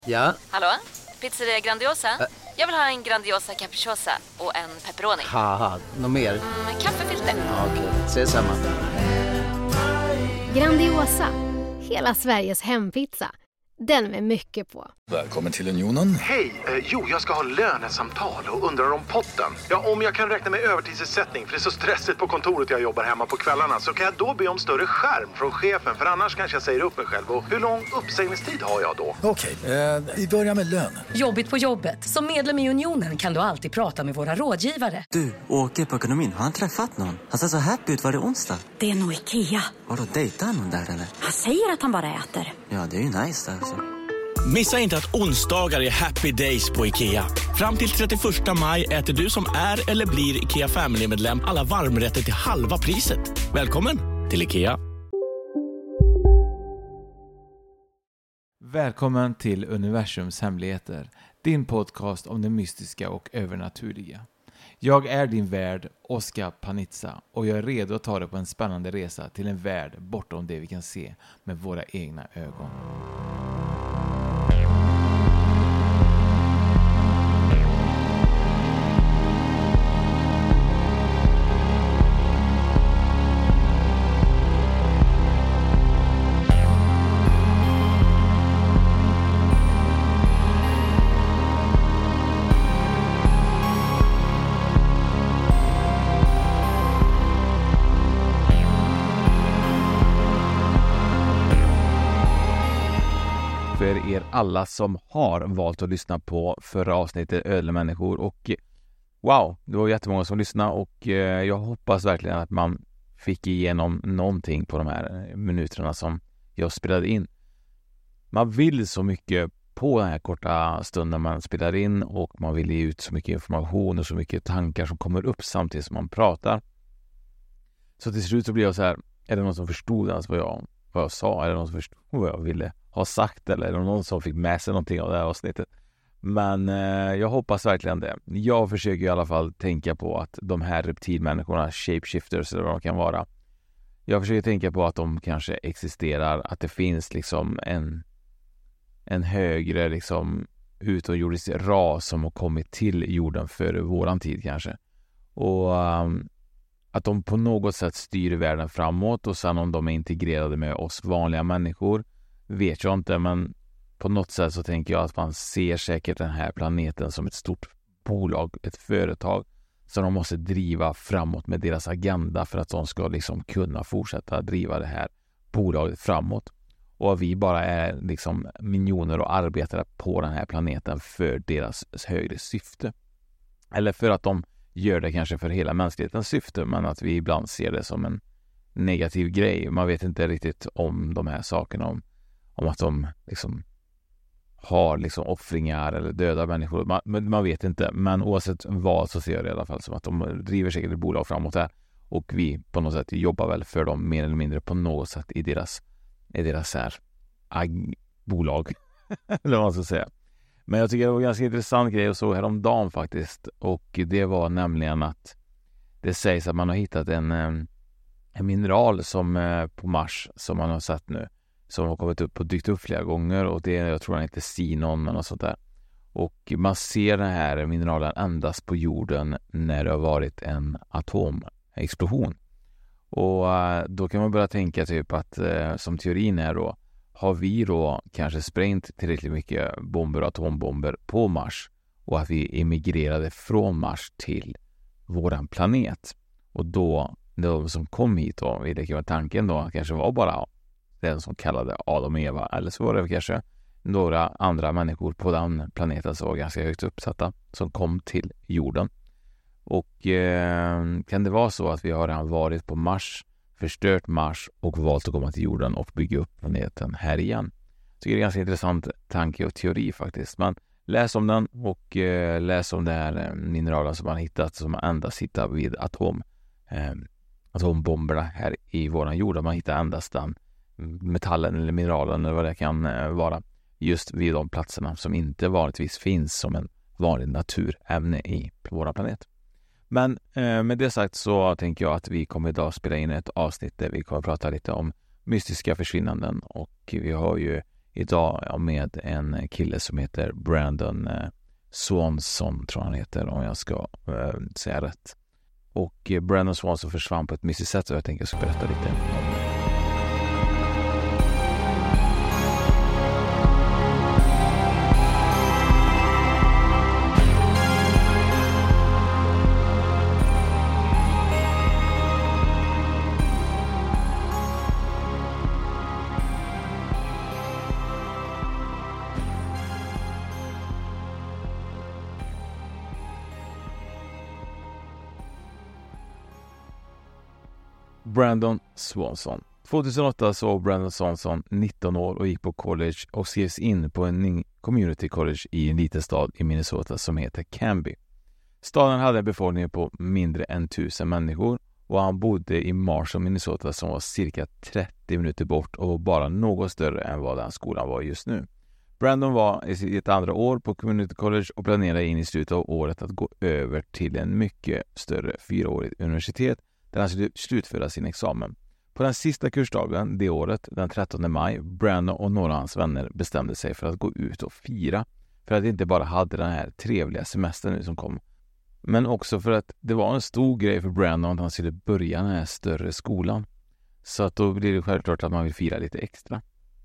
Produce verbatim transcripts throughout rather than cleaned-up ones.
Ja? Hallå? Pizzeria Grandiosa? Ä- Jag vill ha en Grandiosa capriciosa och en pepperoni. Haha, något mer? Mm, kaffefilter. Ja, okej, okay. Ses samma. Grandiosa, hela Sveriges hempizza. Den med mycket på. Välkommen till Unionen. Hej, eh, jo jag ska ha lönesamtal och undrar om potten. Ja, om jag kan räkna med övertidsersättning för det är så stressigt på kontoret jag jobbar hemma på kvällarna. Så kan jag då be om större skärm från chefen, för annars kanske jag säger upp mig själv. Och hur lång uppsägningstid har jag då? Okej, eh, vi börjar med lön. Jobbigt på jobbet. Som medlem i Unionen kan du alltid prata med våra rådgivare. Du, åker på ekonomin. Har han träffat någon? Han ser så happy ut. Var det onsdag? Det är nog Ikea. Har du dejtat någon där eller? Han säger att han bara äter. Ja, det är ju nice där alltså. Missa inte att onsdagar är happy days på Ikea. Fram till trettioförsta maj äter du som är eller blir Ikea Family-medlem alla varmrätter till halva priset. Välkommen till Ikea. Välkommen till Universums hemligheter. Din podcast om det mystiska och övernaturliga. Jag är din värd, Oskar Panizza, och jag är redo att ta dig på en spännande resa till en värld bortom det vi kan se med våra egna ögon. För er alla som har valt att lyssna på förra avsnittet Ödlemänniskor, och wow, det var jättemånga som lyssnade, och jag hoppas verkligen att man fick igenom någonting på de här minuterna som jag spelade in. Man vill så mycket på den här korta stunden man spelar in, och man vill ge ut så mycket information och så mycket tankar som kommer upp samtidigt som man pratar. Så till slut så blir jag så här, är det någon som förstod alltså vad jag, vad jag sa? Är det någon som förstod vad jag ville ha sagt, eller är det någon som fick med sig någonting av det här avsnittet? Men eh, jag hoppas verkligen det. Jag försöker i alla fall tänka på att de här reptilmänniskorna, shapeshifters eller vad de kan vara, jag försöker tänka på att de kanske existerar, att det finns liksom en en högre liksom utomjordisk ras som har kommit till jorden före våran tid kanske, och um, att de på något sätt styr världen framåt, och sen om de är integrerade med oss vanliga människor vet jag inte, men på något sätt så tänker jag att man ser säkert den här planeten som ett stort bolag, ett företag som de måste driva framåt med deras agenda för att de ska liksom kunna fortsätta driva det här bolaget framåt, och vi bara är liksom miljoner och arbetare på den här planeten för deras högre syfte, eller för att de gör det kanske för hela mänsklighetens syfte, men att vi ibland ser det som en negativ grej. Man vet inte riktigt om de här sakerna, om om att de liksom har liksom offringar eller döda människor. Man, man vet inte, men oavsett vad så ser jag det i alla fall som att de driver säkert ett bolag framåt här, och vi på något sätt jobbar väl för dem mer eller mindre på något sätt i deras, i deras här ag- bolag eller vad man ska säga. Men jag tycker det var en ganska intressant grej och så häromdagen faktiskt, och det var nämligen att det sägs att man har hittat en, en mineral som på Mars som man har sett nu, som har kommit upp och dykt upp flera gånger, och det är, jag tror han heter Xenon eller något sånt där. Och man ser den här mineralen endast på jorden när det har varit en atomexplosion. Och uh, då kan man börja tänka typ att uh, som teorin är då, har vi då kanske sprängt tillräckligt mycket bomber och atombomber på Mars, och att vi emigrerade från Mars till våran planet. Och då, de som kom hit då, det kan vara tanken då, kanske var bara den som kallade Adam och Eva, eller så var det kanske några andra människor på den planeten som var ganska högt uppsatta som kom till jorden. Och eh, kan det vara så att vi har redan varit på Mars, förstört Mars och valt att komma till jorden och bygga upp planeten här igen? Jag tycker det är en ganska intressant tanke och teori faktiskt. Men läs om den, och eh, läs om det här mineralen som man hittat, som man endast hittar vid atom, eh, atombomberna här i våran jord. Man hittar endast den metallen eller mineralen eller vad det kan vara just vid de platserna som inte vanligtvis finns som en vanlig naturämne i vår planet. Men eh, med det sagt så tänker jag att vi kommer idag spela in ett avsnitt där vi kommer att prata lite om mystiska försvinnanden, och vi har ju idag ja, med en kille som heter Brandon eh, Swanson, tror han heter, om jag ska eh, säga rätt. Och eh, Brandon Swanson försvann på ett mystiskt sätt, så jag tänker jag ska berätta lite om det. Brandon Swanson. tjugohundraåtta så var Brandon Swanson nitton år och gick på college och skrevs in på en community college i en liten stad i Minnesota som heter Canby. Staden hade en befolkning på mindre än tusen människor och han bodde i Marshall, Minnesota, som var cirka trettio minuter bort och bara något större än vad den skolan var just nu. Brandon var i sitt andra år på community college och planerade in i slutet av året att gå över till en mycket större fyraårig universitet där han skulle slutföra sin examen. På den sista kursdagen det året, den trettonde maj, Brandon och några av hans vänner bestämde sig för att gå ut och fira. För att de inte bara hade den här trevliga semestern nu som kom. Men också för att det var en stor grej för Brandon att han skulle börja den här större skolan. Så att då blir det självklart att man vill fira lite extra.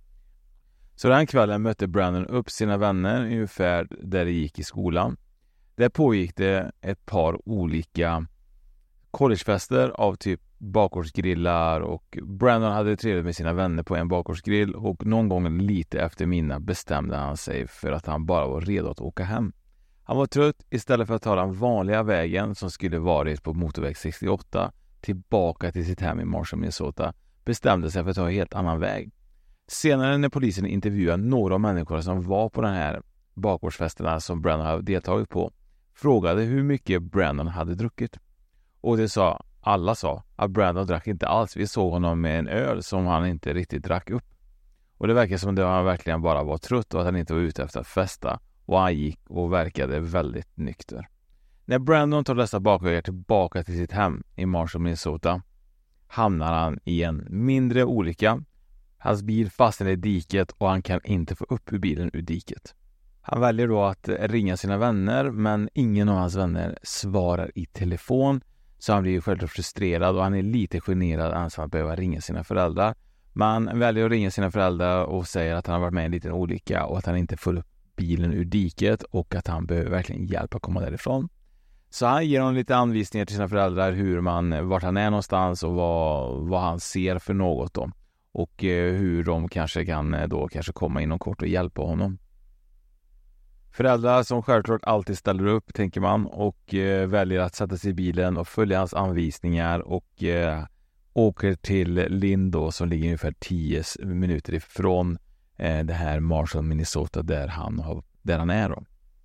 Så den kvällen mötte Brandon upp sina vänner ungefär där de gick i skolan. Där pågick det ett par olika collegefester av typ bakgårdsgrillar, och Brandon hade trevligt med sina vänner på en bakgårdsgrill, och någon gång lite efter midnatt bestämde han sig för att han bara var redo att åka hem. Han var trött. Istället för att ta den vanliga vägen som skulle varit på motorväg sextioåtta tillbaka till sitt hem i Marshall, Minnesota, bestämde sig för att ta en helt annan väg. Senare när polisen intervjuade några av människor som var på den här bakgårdsfesterna som Brandon hade deltagit på, frågade hur mycket Brandon hade druckit. Och det sa, alla sa att Brandon drack inte alls. Vi såg honom med en öl som han inte riktigt drack upp. Och det verkar som att han verkligen bara var trött och att han inte var ute efter att festa. Och han gick och verkade väldigt nykter. När Brandon tar dessa bakvägar tillbaka till sitt hem i Marshall, Minnesota, hamnar han i en mindre olycka. Hans bil fastnar i diket och han kan inte få upp ur bilen ur diket. Han väljer då att ringa sina vänner, men ingen av hans vänner svarar i telefon. Så han blir ju självklart frustrerad och han är lite generad ansam att behöva ringa sina föräldrar. Men han väljer att ringa sina föräldrar och säger att han har varit med i en liten olycka och att han inte får upp bilen ur diket och att han behöver verkligen hjälp att komma därifrån. Så han ger dem lite anvisningar till sina föräldrar hur man, vart han är någonstans och vad, vad han ser för något då. Och eh, hur de kanske kan då kanske komma inom kort och hjälpa honom. Föräldrar som självklart alltid ställer upp, tänker man, och eh, väljer att sätta sig i bilen och följa hans anvisningar och eh, åker till Lynn då, som ligger ungefär tio minuter ifrån eh, det här Marshall, Minnesota, där han, har, där han är då.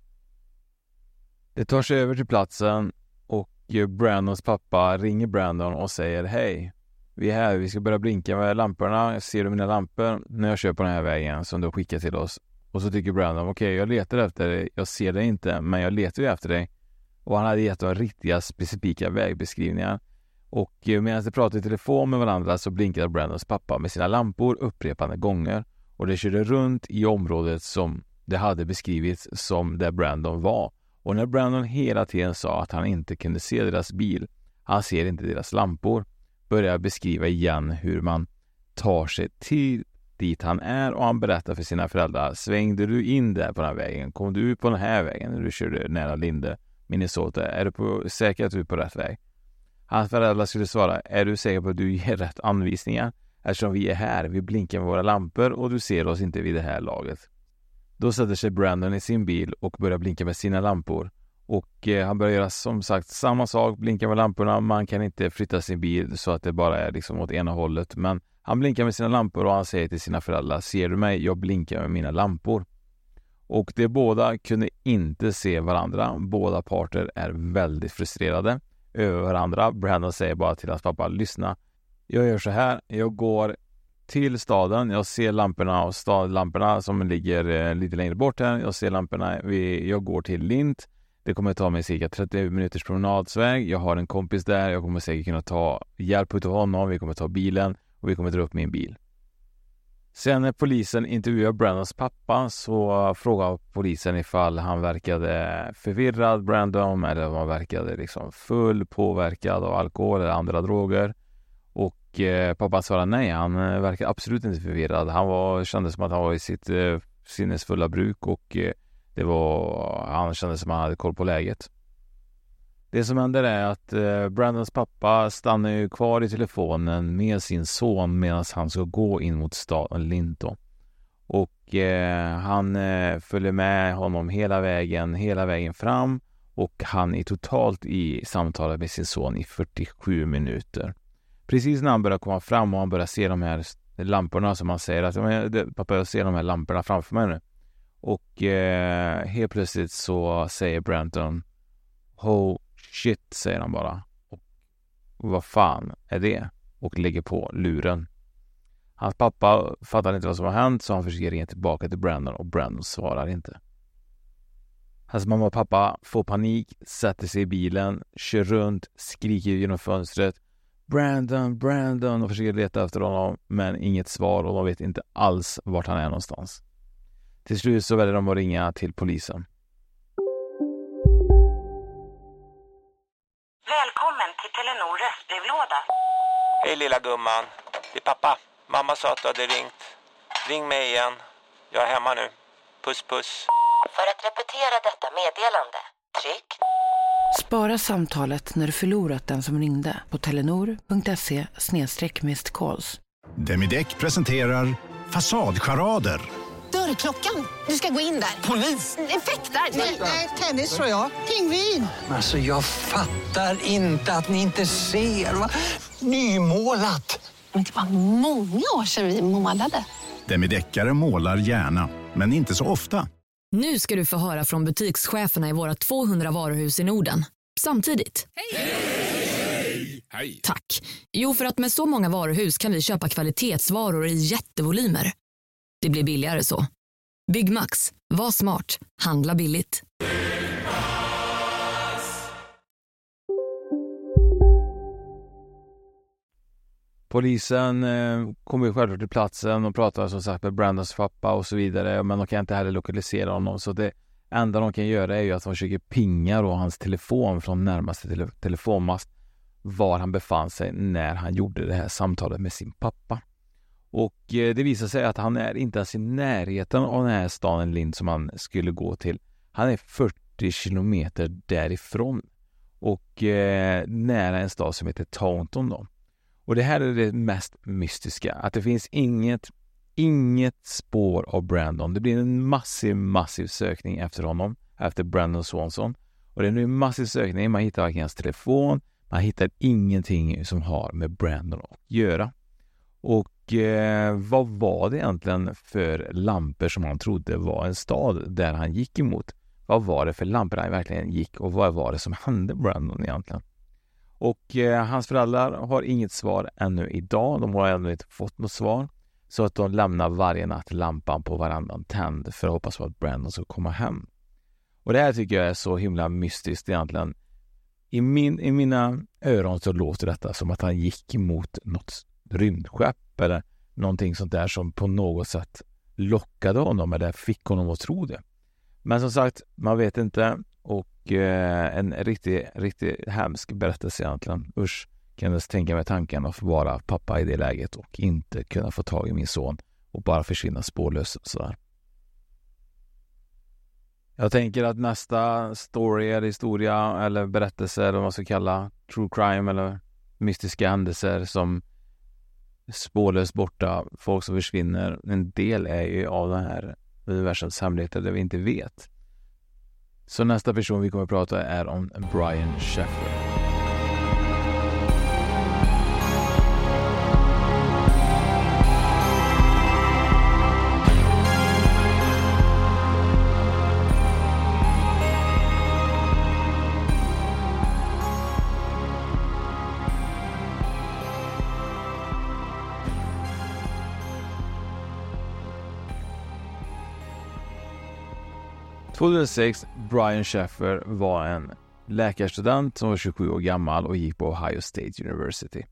Det tar sig över till platsen och eh, Brandons pappa ringer Brandon och säger: hej, vi är här, vi ska börja blinka med lamporna, ser du mina lampor när jag kör på den här vägen som du har skickat till oss? Och så tycker Brandon, okej, okay, jag letar efter dig, jag ser dig inte, men jag letar ju efter dig. Och han hade gett dem riktiga specifika vägbeskrivningar. Och medan de pratade i telefon med varandra så blinkade Brandons pappa med sina lampor upprepande gånger. Och det körde runt i området som det hade beskrivits som där Brandon var. Och när Brandon hela tiden sa att han inte kunde se deras bil, han ser inte deras lampor, börjar beskriva igen hur man tar sig till dit han är, och han berättar för sina föräldrar: svängde du in där på den här vägen? Kom du ut på den här vägen när du körde nära Linde, Minnesota? Är du på, säker att du är på rätt väg? Hans föräldrar skulle svara: är du säker på att du ger rätt anvisningar? Eftersom vi är här, vi blinkar med våra lampor och du ser oss inte vid det här laget. Då sätter sig Brandon i sin bil och börjar blinka med sina lampor. Och eh, han börjar göra som sagt samma sak, blinka med lamporna. Man kan inte flytta sin bil så att det bara är liksom åt ena hållet, men han blinkar med sina lampor och han säger till sina föräldrar: ser du mig? Jag blinkar med mina lampor. Och de båda kunde inte se varandra. Båda parter är väldigt frustrerade över varandra. Brandon säger bara till hans pappa: lyssna, jag gör så här. Jag går till staden. Jag ser lamporna och stadlamporna som ligger eh, lite längre bort här. Jag ser lamporna. Vi, jag går till Lint. Det kommer ta mig cirka trettio minuters promenadsväg. Jag har en kompis där. Jag kommer säkert kunna ta hjälp av honom. Vi kommer ta bilen och vi kommer dra upp min bil. Sen när polisen intervjuade Brandons pappa så frågade polisen ifall han verkade förvirrad, Brandon, eller om han verkade liksom full, påverkad av alkohol eller andra droger. Och eh, pappan svarade nej, han verkade absolut inte förvirrad. Han var, kände som att han var i sitt eh, sinnesfulla bruk och eh, det var, han kände som att han hade koll på läget. Det som händer är att eh, Brandons pappa stannar ju kvar i telefonen med sin son medan han ska gå in mot staden Linton. Och eh, han eh, följer med honom hela vägen, hela vägen fram och han är totalt i samtalet med sin son i fyrtiosju minuter. Precis när han börjar komma fram och han börjar se de här lamporna som han säger att pappa, jag ser de här lamporna framför mig nu. Och eh, helt plötsligt så säger Brandon, oh shit, säger han bara. Och vad fan är det? Och lägger på luren. Hans pappa fattar inte vad som har hänt så han försöker ringa tillbaka till Brandon och Brandon svarar inte. Hans mamma och pappa får panik, sätter sig i bilen, kör runt, skriker genom fönstret. Brandon, Brandon och försöker leta efter honom men inget svar och de vet inte alls vart han är någonstans. Till slut så väljer de att ringa till polisen. Välkommen till Telenor röstbrevlåda. Hej lilla gumman, det är pappa. Mamma sa att du hade ringt. Ring mig igen. Jag är hemma nu. Puss puss. För att repetera detta meddelande, tryck. Spara samtalet när du förlorat den som ringde på telenor.se snedstreck missed calls. Demideck presenterar Fasadcharader. Dörrklockan. Du ska gå in där. Polis? Effektar? Nej, tennis tror jag. Pingvin. Alltså jag fattar inte att ni inte ser. Va? Nymålat. Men det var många år sedan vi målade. Demideckare målar gärna, men inte så ofta. Nu ska du få höra från butikscheferna i våra tvåhundra varuhus i Norden. Samtidigt. Hej! Hej! Hej! Tack. Jo, för att med så många varuhus kan vi köpa kvalitetsvaror i jättevolymer. Det blir billigare så. Byggmax. Var smart. Handla billigt. Polisen eh, kommer ju självklart till platsen och pratar som sagt med Brandons pappa och så vidare. Men de kan inte heller lokalisera honom. Så det enda de kan göra är ju att de försöker pinga då hans telefon från närmaste tele- telefonmast. Var han befann sig när han gjorde det här samtalet med sin pappa. Och eh, det visar sig att han är inte ens i närheten av den här staden Lind som han skulle gå till. Han är fyrtio kilometer därifrån. Och eh, nära en stad som heter Taunton då. Och det här är det mest mystiska. Att det finns inget, inget spår av Brandon. Det blir en massiv, massiv sökning efter honom. Efter Brandon Swanson. Och det är nu en massiv sökning. Man hittar varken hans telefon. Man hittar ingenting som har med Brandon att göra. Och eh, vad var det egentligen för lampor som han trodde var en stad där han gick emot? Vad var det för lampor han verkligen gick? Och vad var det som hände Brandon egentligen? Och eh, hans föräldrar har inget svar ännu idag. De har ännu inte fått något svar. Så att de lämnar varje natt lampan på varandan tänd för att hoppas på att Brandon ska komma hem. Och det här tycker jag är så himla mystiskt egentligen. I, min, i mina öron så låter detta som att han gick emot något rymdskepp eller någonting sånt där som på något sätt lockade honom eller fick honom att tro det. Men som sagt, man vet inte. Och eh, en riktigt, riktigt hemsk berättelse egentligen. Usch, kan jag tänka mig tanken att få vara pappa i det läget och inte kunna få tag i min son och bara försvinna spårlöst sådär. Jag tänker att nästa story eller historia eller berättelse eller vad man ska kalla true crime eller mystiska händelser som spårlöst borta, folk som försvinner, en del är ju av den här universums hemligheter där vi inte vet. Så nästa person vi kommer att prata är om Brian Sheffer. tjugohundrasex, Brian Sheffer var en läkarstudent som var tjugosju år gammal och gick på Ohio State University.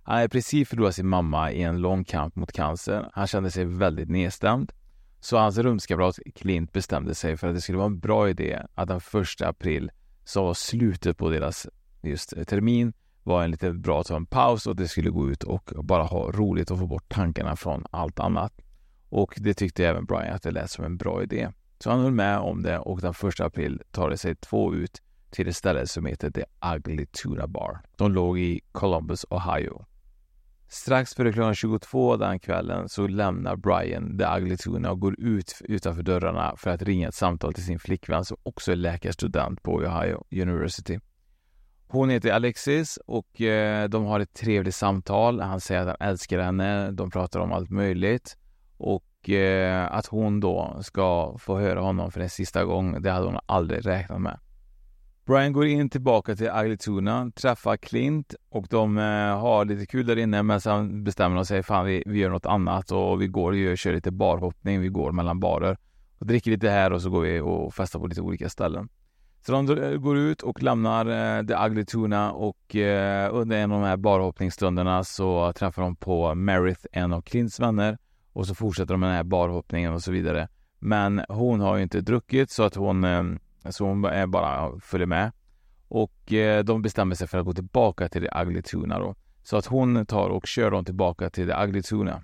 Han hade precis förlorat sin mamma i en lång kamp mot cancer. Han kände sig väldigt nedstämd. Så hans rumskamrat Clint bestämde sig för att det skulle vara en bra idé att den första april, så var slutet på deras just termin, var en lite bra att ta en paus och det skulle gå ut och bara ha roligt och få bort tankarna från allt annat. Och det tyckte även Brian att det lät som en bra idé. Så han höll med om det och den första april tar det sig två ut till ett ställe som heter The Ugly Tuna Bar. De låg i Columbus, Ohio. Strax före klockan tjugotvå den kvällen så lämnar Brian The Ugly Tuna och går ut utanför dörrarna för att ringa ett samtal till sin flickvän som också är läkarstudent på Ohio University. Hon heter Alexis och eh, de har ett trevligt samtal. Han säger att han älskar henne. De pratar om allt möjligt. Och eh, att hon då ska få höra honom för en sista gång, det hade hon aldrig räknat med. Brian går in tillbaka till Ugly Tuna, träffar Clint och de eh, har lite kul där inne, men sen bestämmer de sig, fan vi, vi gör något annat och vi går och kör lite barhoppning, vi går mellan barer och dricker lite här och så går vi och festar på lite olika ställen. Så de går ut och lämnar eh, The Ugly Tuna och eh, under en av de här barhoppningsstunderna så träffar de på Meredith, en av Clints vänner, och så fortsätter de med den här barhoppningen och så vidare. Men hon har ju inte druckit så att hon, eh, så hon är bara följer med. Och eh, de bestämmer sig för att gå tillbaka till The Ugly Tuna då. Så att hon tar och kör dem tillbaka till The Ugly Tuna.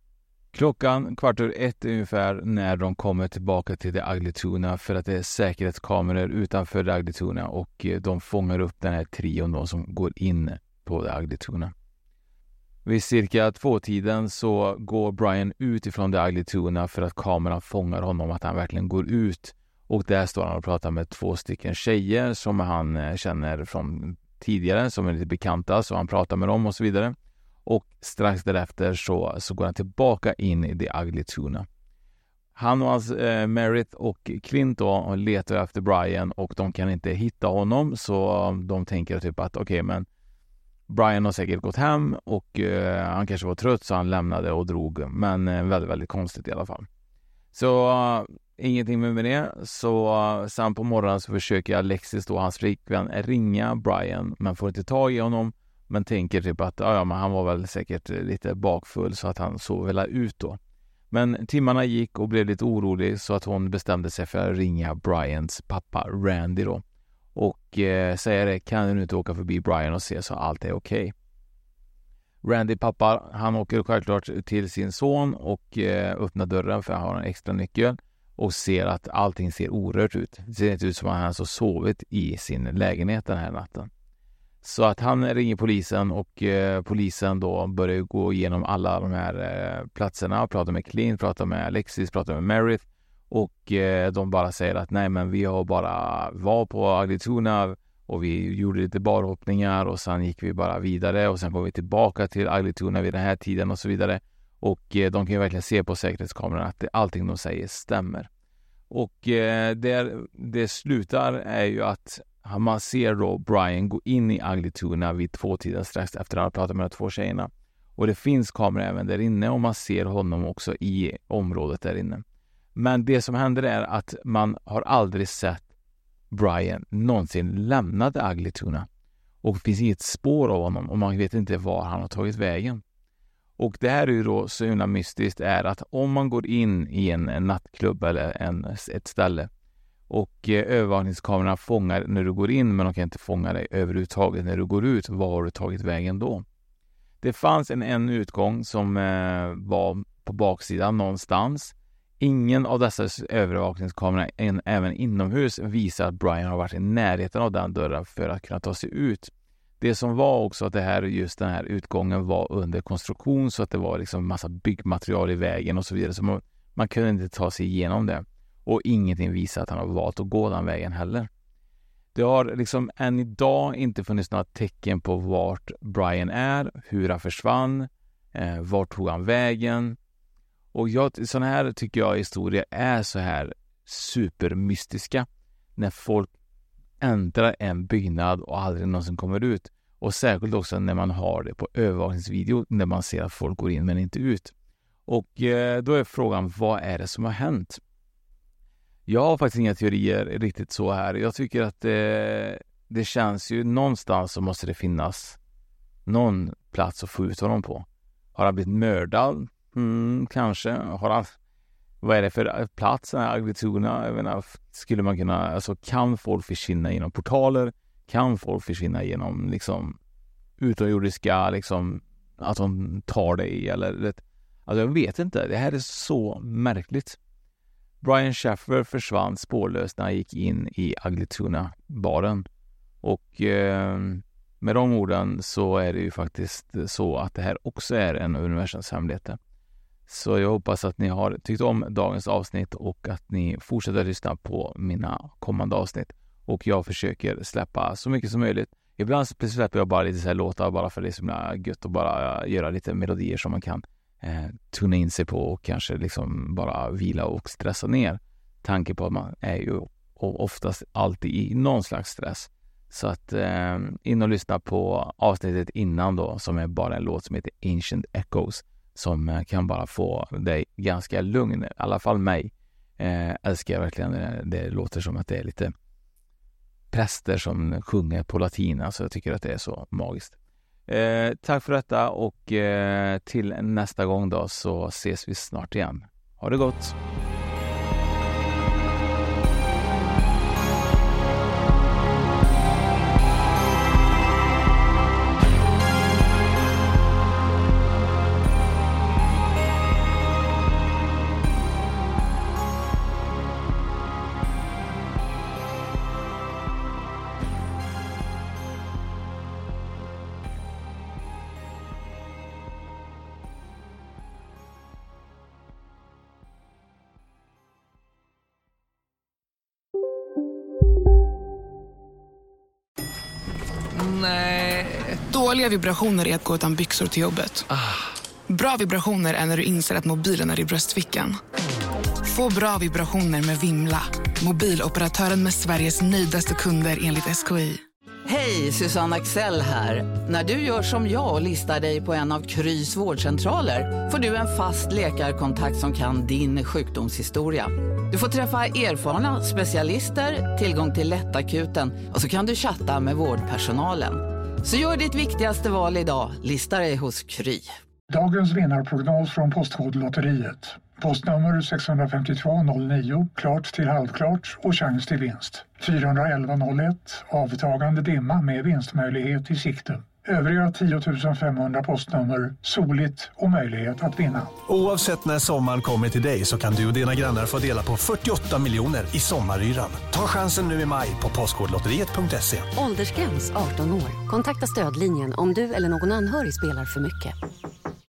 Klockan kvart över ett ungefär när de kommer tillbaka till The Ugly Tuna för att det är säkerhetskameror utanför The Ugly Tuna och de fångar upp den här trion då som går in på The Ugly Tuna. Vid cirka två-tiden så går Brian ut ifrån The Ugly Tuna för att kameran fångar honom att han verkligen går ut. Och där står han och pratar med två stycken tjejer som han känner från tidigare, som är lite bekanta, så han pratar med dem och så vidare. Och strax därefter så, så går han tillbaka in i The Ugly Tuna. Han och hans eh, Meredith och Clint då letar efter Brian och de kan inte hitta honom, så de tänker typ att okej, okay, men Brian har säkert gått hem och eh, han kanske var trött så han lämnade och drog, men eh, väldigt, väldigt konstigt i alla fall. Så uh, ingenting med det. Så uh, sen på morgonen så försöker Alexis då, hans flickvän, ringa Brian men får inte tag i honom. Men tänker typ att ja, men han var väl säkert lite bakfull så att han sov väl ut då. Men timmarna gick och blev lite orolig så att hon bestämde sig för att ringa Brians pappa Randy då. Och eh, säger det, kan du nu inte åka förbi Brian och se så allt är okej. Okay. Randy pappa, han åker självklart till sin son och eh, öppnar dörren för att han har en extra nyckel och ser att allting ser orört ut. Det ser inte ut som att han har så sovit i sin lägenhet den här natten. Så att han ringer polisen och eh, polisen då börjar gå igenom alla de här eh, platserna, pratar med Clint, pratar med Alexis, pratar med Meredith och eh, de bara säger att nej, men vi har bara var på Ugly Tuna och vi gjorde lite barhoppningar och sen gick vi bara vidare och sen kom vi tillbaka till Ugly Tuna vid den här tiden och så vidare. Och eh, de kan ju verkligen se på säkerhetskameran att det, allting de säger stämmer. Och eh, där det slutar är ju att man ser då Brian gå in i Ugly Tuna vid två tiden strax efter att han pratat med de två tjejerna. Och det finns kameror även där inne och man ser honom också i området där inne. Men det som händer är att man har aldrig sett Brian någonsin lämnade Ugly Tuna. Och det finns inget spår av honom och man vet inte var han har tagit vägen. Och det här är ju då så himla mystiskt är att om man går in i en, en nattklubb eller en, ett ställe och eh, övervakningskamerorna fångar när du går in men de kan inte fånga dig överhuvudtaget när du går ut, var har du tagit vägen då? Det fanns en, en utgång som eh, var på baksidan någonstans. Ingen av dessa övervakningskameror, en, även inomhus, visar att Brian har varit i närheten av den dörren för att kunna ta sig ut. Det som var också att det här, just den här utgången var under konstruktion så att det var liksom massa byggmaterial i vägen och så vidare. Så man, man kunde inte ta sig igenom det. Och ingenting visar att han har valt att gå den vägen heller. Det har liksom än idag inte funnits några tecken på vart Brian är, hur han försvann, eh, vart tog han vägen. Och jag, sådana här tycker jag historier är så här supermystiska. När folk äntrar en byggnad och aldrig någonsin kommer ut. Och särskilt också när man har det på övervakningsvideo när man ser att folk går in men inte ut. Och eh, då är frågan, vad är det som har hänt? Jag har faktiskt inga teorier riktigt så här. Jag tycker att eh, det känns ju någonstans så måste det finnas någon plats att få ut honom på. Har han blivit mördad? Mm, kanske. Har han, vad är det för plats? Agrituna? Jag menar, skulle man kunna, alltså kan folk försvinna genom portaler? Kan folk försvinna genom liksom utomjordiska, liksom att de tar dig eller alltså jag vet inte. Det här är så märkligt. Brian Shaffer försvann spårlöst när han gick in i Agrituna-baren. Och eh, med de orden så är det ju faktiskt så att det här också är en universums hemligheter. Så jag hoppas att ni har tyckt om dagens avsnitt och att ni fortsätter lyssna på mina kommande avsnitt. Och jag försöker släppa så mycket som möjligt. Ibland släpper jag bara lite så här låtar bara för det är så gött att bara göra lite melodier som man kan eh, tuna in sig på och kanske liksom bara vila och stressa ner. Tanke på att man är ju oftast alltid i någon slags stress. Så att eh, in och lyssna på avsnittet innan då som är bara en låt som heter Ancient Echoes som eh, kan bara få dig ganska lugn, i alla fall mig. Eh, älskar jag verkligen det, det låter som att det är lite präster som sjunger på latin, alltså jag tycker att det är så magiskt. Eh, tack för detta och eh, till nästa gång då så ses vi snart igen. Ha det gott! Nej. Dåliga vibrationer är att gå utan byxor till jobbet. Ah. Bra vibrationer är när du inser att mobilen är i bröstfickan. Få bra vibrationer med Vimla. Mobiloperatören med Sveriges nöjdaste kunder enligt S K I. Hej, Susanne Axel här. När du gör som jag och listar dig på en av Krys vårdcentraler får du en fast läkarkontakt som kan din sjukdomshistoria. Du får träffa erfarna specialister, tillgång till lättakuten och så kan du chatta med vårdpersonalen. Så gör ditt viktigaste val idag, lista dig hos Kry. Dagens vinnarprognos från Postkodlotteriet. Postnummer sex fem två noll nio, klart till halvklart och chans till vinst. fyra elva noll ett, avtagande dimma med vinstmöjlighet i sikte. Övriga tio tusen femhundra postnummer, soligt och möjlighet att vinna. Oavsett när sommaren kommer till dig så kan du och dina grannar få dela på fyrtioåtta miljoner i sommaryran. Ta chansen nu i maj på postkodlotteriet punkt se. Åldersgräns arton år. Kontakta stödlinjen om du eller någon anhörig spelar för mycket.